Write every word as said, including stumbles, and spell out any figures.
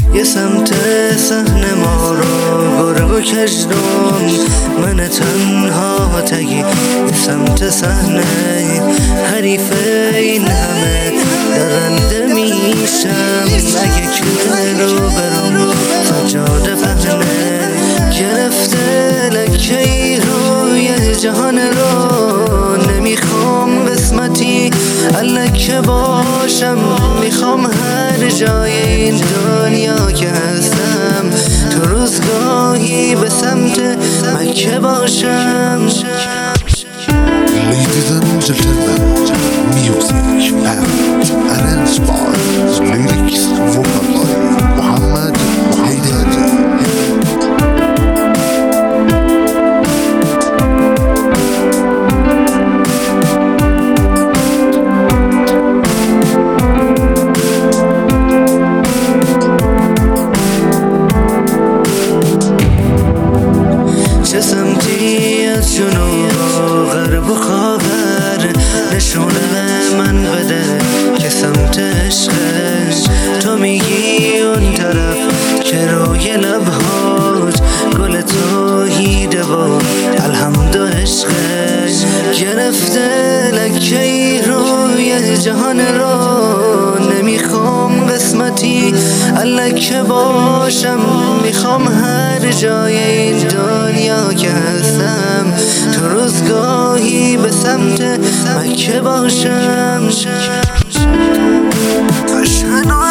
یه سمت صحنه ما رو گرگ و کژدم، من تنها تگی یه سمت صحنه حریف این همه درنده میشم. اگه که رو برم سجاده پهنه گرفته لکه روی جهان رو، نمیخوام قسمتی الکه باشم، میخوام هر جای این دنیا که هستم تو روزگاهی به سمت مکه باشم. Ladies and gentlemen, music and arranged by lyrics vocal by Muhammad Haidar. چه سمتی از جنوب و غرب و خاور نشونه من بده که سمت عشقش، تو میگی اون طرف که روی لبهات گل توحیده و الحمد و عشقش گرفته لکه روی جهان رو، نمیخوام قسمتی الکه باشم، میخوام هر جای این دنیا که هستم تو روزگاهی به سمت مکه باشم.